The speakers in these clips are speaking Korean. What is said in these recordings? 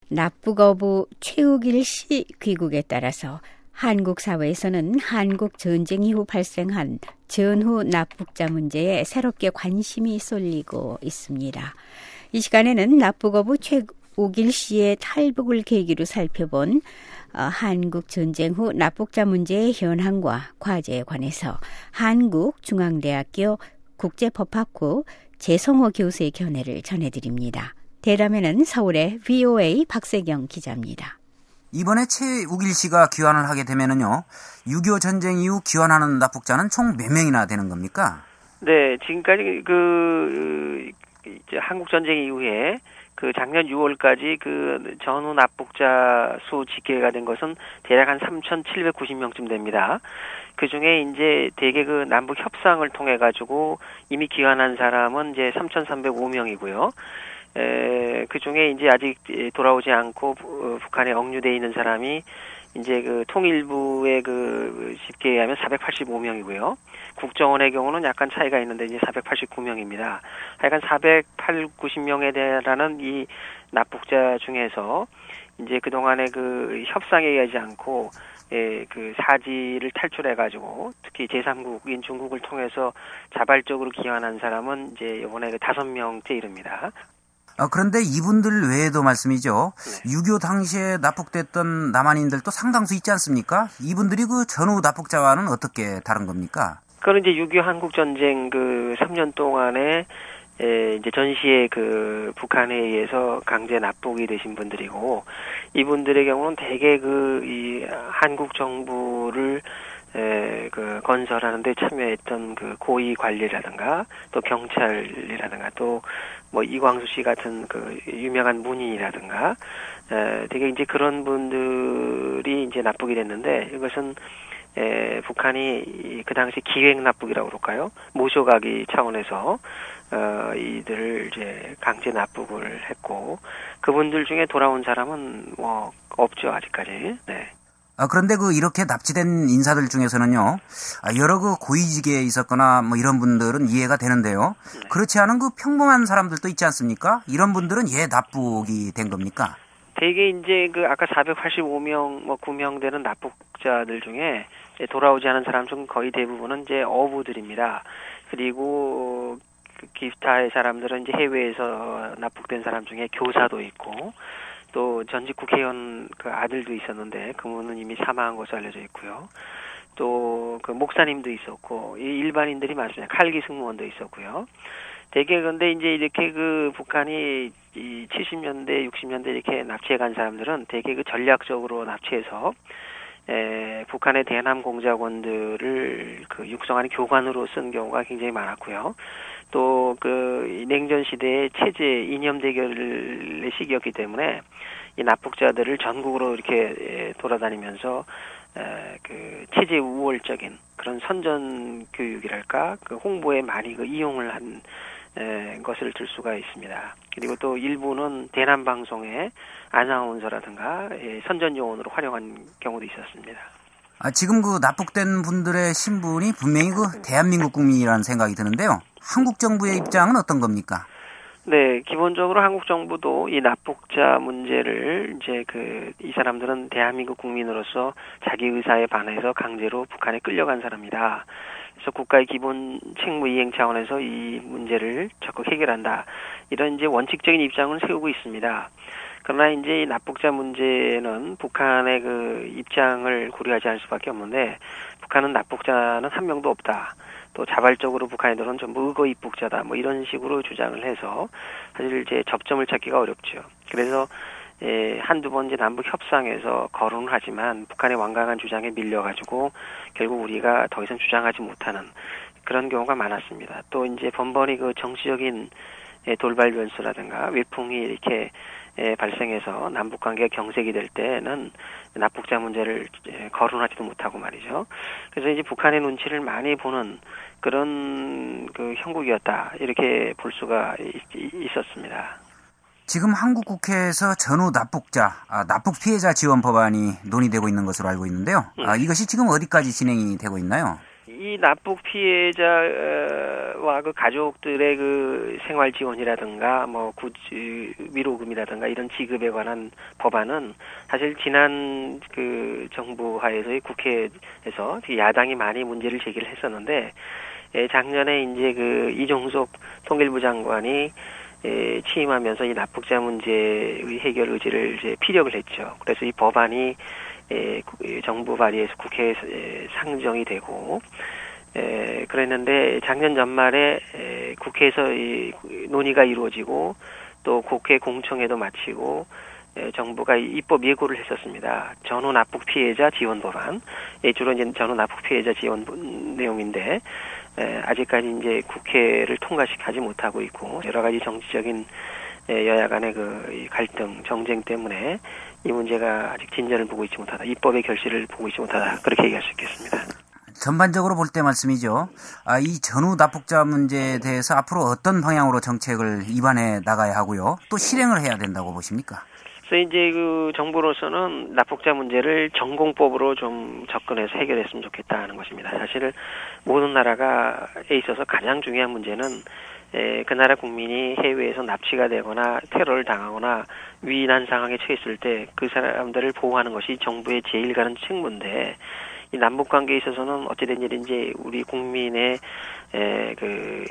납북어부 최욱일 씨 귀국에 따라서 한국 사회에서는 한국 전쟁 이후 발생한 전후 납북자 문제에 새롭게 관심이 쏠리고 있습니다. 이 시간에는 납북어부 최욱일 씨의 탈북을 계기로 살펴본 한국 전쟁 후 납북자 문제의 현황과 과제에 관해서 한국중앙대학교 국제법학부 재성호 교수의 견해를 전해드립니다. 대담에는 서울의 VOA 박세경 기자입니다. 이번에 최욱일 씨가 귀환을 하게 되면은요, 6.25 전쟁 이후 귀환하는 납북자는 총 몇 명이나 되는 겁니까? 네, 지금까지 이제 한국 전쟁 이후에 작년 6월까지 전후 납북자 수 집계가 된 것은 대략 한 3,790명쯤 됩니다. 그 중에 이제 대개 남북 협상을 통해 가지고 이미 귀환한 사람은 이제 3,305명이고요. 그 중에 이제 아직 돌아오지 않고 북한에 억류돼 있는 사람이 이제 통일부의 집계에 의하면 485명이고요. 국정원의 경우는 약간 차이가 있는데 이제 489명입니다. 하여간 490명에 달하는 이 납북자 중에서 이제 그동안에 협상에 의하지 않고 사지를 탈출해가지고 특히 제3국인 중국을 통해서 자발적으로 귀환한 사람은 이제 이번에 5명째 이릅니다. 그런데 이분들 외에도 말씀이죠. 네. 6.25 당시에 납북됐던 남한인들도 상당수 있지 않습니까? 이분들이 전후 납북자와는 어떻게 다른 겁니까? 그건 이제 6.25 한국전쟁 3년 동안에 이제 전시에 북한에 의해서 강제 납북이 되신 분들이고, 이분들의 경우는 대개 이 한국 정부를 건설하는 데 참여했던 고위 관리라든가 또 경찰이라든가 또 이광수 씨 같은 유명한 문인이라든가 되게 이제 그런 분들이 이제 납북이 됐는데, 이것은 북한이 그 당시 기획 납북이라고 그럴까요? 모셔가기 차원에서 이들을 이제 강제 납북을 했고, 그분들 중에 돌아온 사람은 없죠, 아직까지. 네. 그런데 이렇게 납치된 인사들 중에서는요, 여러 고위직에 있었거나 이런 분들은 이해가 되는데요. 네. 그렇지 않은 평범한 사람들도 있지 않습니까? 이런 분들은 납북이 된 겁니까? 대개 이제 아까 485명, 9명 되는 납북자들 중에 돌아오지 않은 사람 중 거의 대부분은 이제 어부들입니다. 그리고 기타의 사람들은 이제 해외에서 납북된 사람 중에 교사도 있고, 또 전직 국회의원 아들도 있었는데 그분은 이미 사망한 것으로 알려져 있고요. 또 목사님도 있었고, 일반인들이 많습니다. 칼기 승무원도 있었고요. 대개 근데 이제 이렇게 북한이 이 70년대, 60년대 이렇게 납치해 간 사람들은 대개 전략적으로 납치해서 북한의 대남 공작원들을 육성하는 교관으로 쓴 경우가 굉장히 많았고요. 또 냉전 시대의 체제 이념 대결의 시기였기 때문에 이 납북자들을 전국으로 이렇게 돌아다니면서 체제 우월적인 그런 선전 교육이랄까 홍보에 많이 이용을 한 것을 들 수가 있습니다. 그리고 또 일부는 대남 방송의 아나운서라든가 선전 요원으로 활용한 경우도 있었습니다. 지금 납북된 분들의 신분이 분명히 대한민국 국민이라는 생각이 드는데요. 한국 정부의 입장은 어떤 겁니까? 네, 기본적으로 한국 정부도 이 납북자 문제를 이제 이 사람들은 대한민국 국민으로서 자기 의사에 반해서 강제로 북한에 끌려간 사람이다. 그래서 국가의 기본 책무 이행 차원에서 이 문제를 적극 해결한다. 이런 이제 원칙적인 입장을 세우고 있습니다. 그러나 이제 이 납북자 문제는 북한의 입장을 고려하지 않을 수밖에 없는데, 북한은 납북자는 한 명도 없다. 또 자발적으로 북한인들은 전부 의거 입북자다. 이런 식으로 주장을 해서 사실 이제 접점을 찾기가 어렵죠. 그래서 한두 번 이제 남북 협상에서 거론을 하지만 북한의 완강한 주장에 밀려가지고 결국 우리가 더 이상 주장하지 못하는 그런 경우가 많았습니다. 또 이제 번번이 정치적인 돌발 변수라든가 외풍이 이렇게 발생해서 남북 관계가 경색이 될 때는 납북자 문제를 거론하지도 못하고 말이죠. 그래서 이제 북한의 눈치를 많이 보는 그런 형국이었다, 이렇게 볼 수가 있었습니다. 지금 한국 국회에서 전후 납북자, 납북 피해자 지원 법안이 논의되고 있는 것으로 알고 있는데요. 이것이 지금 어디까지 진행이 되고 있나요? 이 납북 피해자와 그 가족들의 그 생활 지원이라든가 뭐 위로금이라든가 이런 지급에 관한 법안은 사실 지난 그 정부 하에서의 국회에서 야당이 많이 문제를 제기를 했었는데 작년에 이제 그 이종석 통일부 장관이 취임하면서 이 납북자 문제의 해결 의지를 이제 피력을 했죠. 그래서 이 법안이 정부 발의해서 국회에 상정이 되고 그랬는데 작년 연말에 국회에서 이 논의가 이루어지고 또 국회 공청회도 마치고 정부가 입법 예고를 했었습니다. 전후 납북 피해자 지원 법안, 주로 이제 전후 납북 피해자 지원 내용인데 아직까지 이제 국회를 통과시키지 못하고 있고 여러 가지 정치적인 여야 간의 그 갈등, 정쟁 때문에 이 문제가 아직 진전을 보고 있지 못하다, 입법의 결실을 보고 있지 못하다, 그렇게 얘기할 수 있겠습니다. 전반적으로 볼 때 말씀이죠. 이 전후 납북자 문제에 대해서 앞으로 어떤 방향으로 정책을 입안해 나가야 하고요, 또 실행을 해야 된다고 보십니까? 그래서 이제 그 정부로서는 납북자 문제를 전공법으로 좀 접근해서 해결했으면 좋겠다는 것입니다. 사실 모든 나라가에 있어서 가장 중요한 문제는 그 나라 국민이 해외에서 납치가 되거나 테러를 당하거나 위난 상황에 처했을 때 그 사람들을 보호하는 것이 정부의 제일 가는 책무인데, 이 남북 관계에 있어서는 어찌된 일인지 우리 국민의 그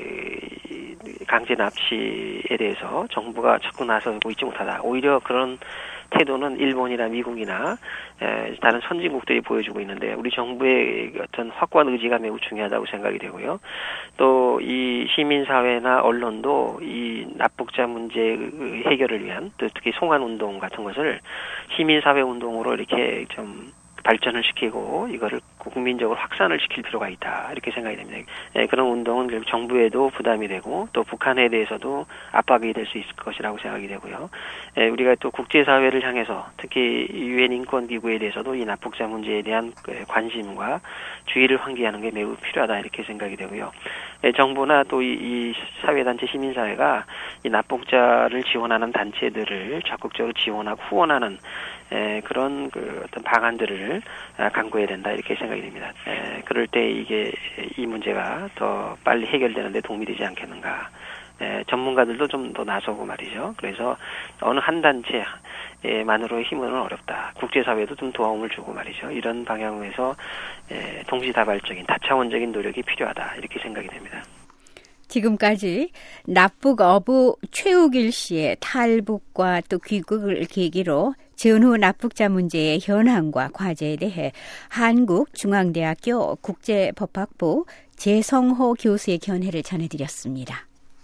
강제 납치에 대해서 정부가 적극 나서고 있지 못하다. 오히려 그런 태도는 일본이나 미국이나 다른 선진국들이 보여주고 있는데, 우리 정부의 어떤 확고한 의지가 매우 중요하다고 생각이 되고요. 또 이 시민사회나 언론도 이 납북자 문제 해결을 위한, 또 특히 송환 운동 같은 것을 시민사회 운동으로 이렇게 좀 발전을 시키고 이거를 국민적으로 확산을 시킬 필요가 있다, 이렇게 생각이 됩니다. 그런 운동은 결국 정부에도 부담이 되고 또 북한에 대해서도 압박이 될 수 있을 것이라고 생각이 되고요. 우리가 또 국제사회를 향해서 특히 유엔 인권기구에 대해서도 이 납북자 문제에 대한 관심과 주의를 환기하는 게 매우 필요하다, 이렇게 생각이 되고요. 정부나 또 이 사회단체 시민사회가 이 납북자를 지원하는 단체들을 적극적으로 지원하고 후원하는 그런 그 어떤 방안들을 강구해야 된다, 이렇게 생각이 됩니다. 그럴 때 이 문제가 더 빨리 해결되는 데 도움이 되지 않겠는가. 전문가들도 좀 더 나서고 말이죠. 그래서 어느 한 단체만으로의 힘은 어렵다. 국제사회도 좀 도움을 주고 말이죠. 이런 방향에서 동시다발적인 다차원적인 노력이 필요하다, 이렇게 생각이 됩니다. 지금까지 납북 어부 최욱일 씨의 탈북과 또 귀국을 계기로 전후 납북자 문제의 현황과 과제에 대해 한국중앙대학교 국제법학부 재성호 교수의 견해를 전해드렸습니다.